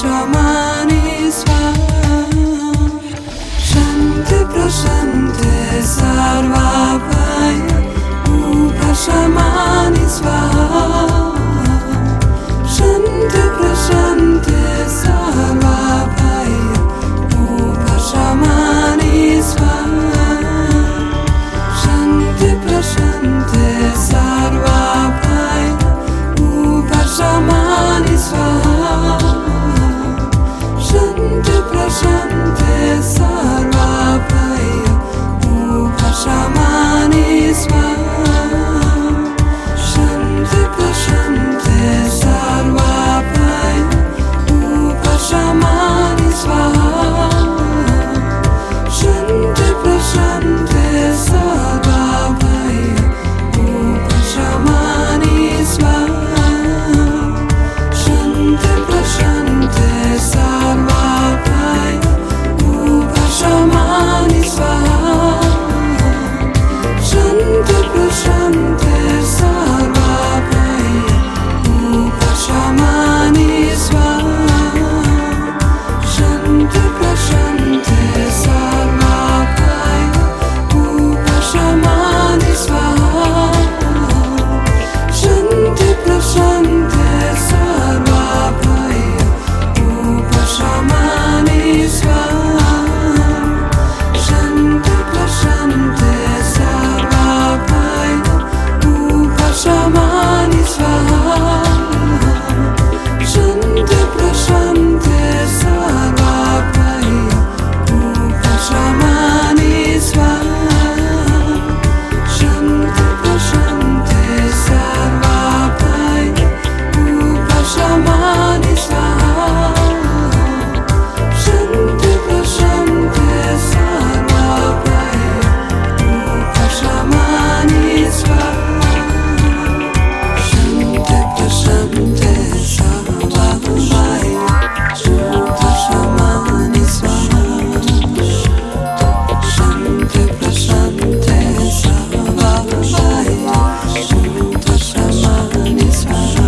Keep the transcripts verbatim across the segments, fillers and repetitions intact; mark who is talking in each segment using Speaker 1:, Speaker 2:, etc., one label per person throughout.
Speaker 1: Upashamani Swaha Shanti Prashanti Sarvabhaya Upashamani Swaha Shanti Prashanti Sarvabhaya Upashamani Swaha Shanti Prashanti Sarvabhaya Upashamani Swaha Shanti Prashanti Sarvabhaya Upashamani Swaha Shanti Prashanti Sarvabhaya Upashamani Swaha Shanti Prashanti Sarvabhaya Upashamani Swaha Shanti Prashanti Sarvabhaya Upashamani Swaha Shanti Prashanti Sarvabhaya Upashamani Swaha Shanti Prashanti Sarvabhaya Upashamani Swaha Shanti Prashanti Sarvabhaya Upashamani Swaha Shanti Prashanti Sarvabhaya Upashamani Swaha Shanti Prashanti Sarvabhaya Upashamani Swaha Shanti Prashanti Sarvabhaya Upashamani Swaha Shanti Prashanti Sarvabhaya Upashamani Swaha Shanti Prashanti Sarvabhaya Upashamani Swaha Shanti Prashanti Sarvabhaya Upashamani Swaha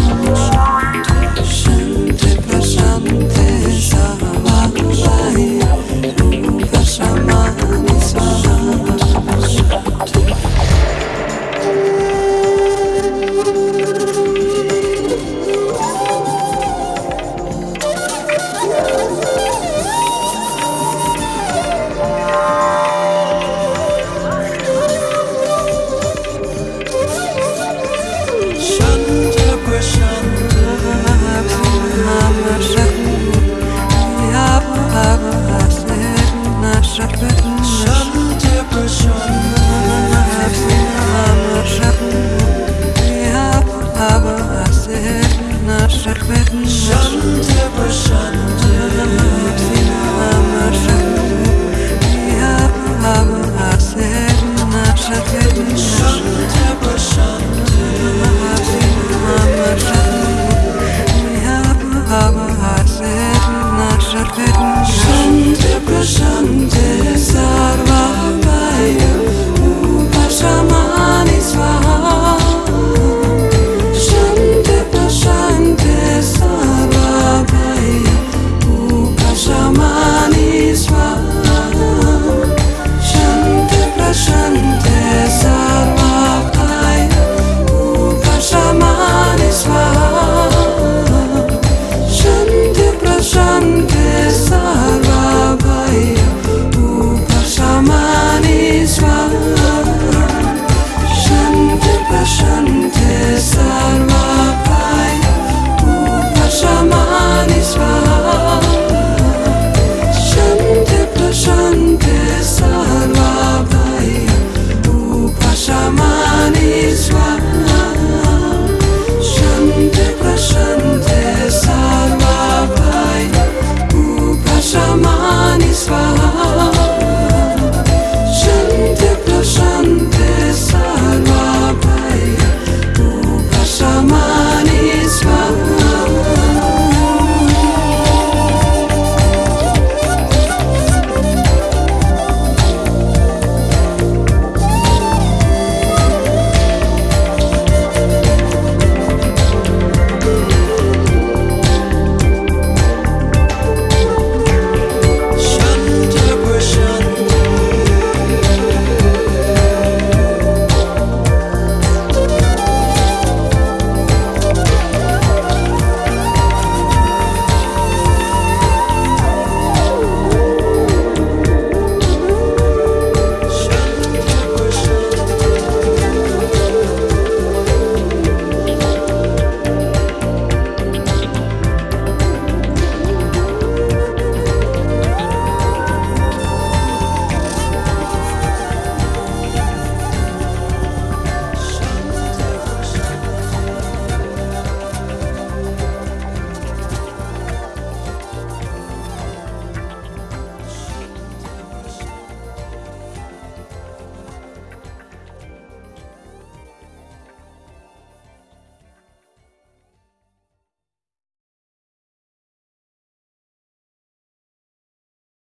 Speaker 1: Shanti Prashanti Sarvabhaya Upashamani Swaha Shanti Prashanti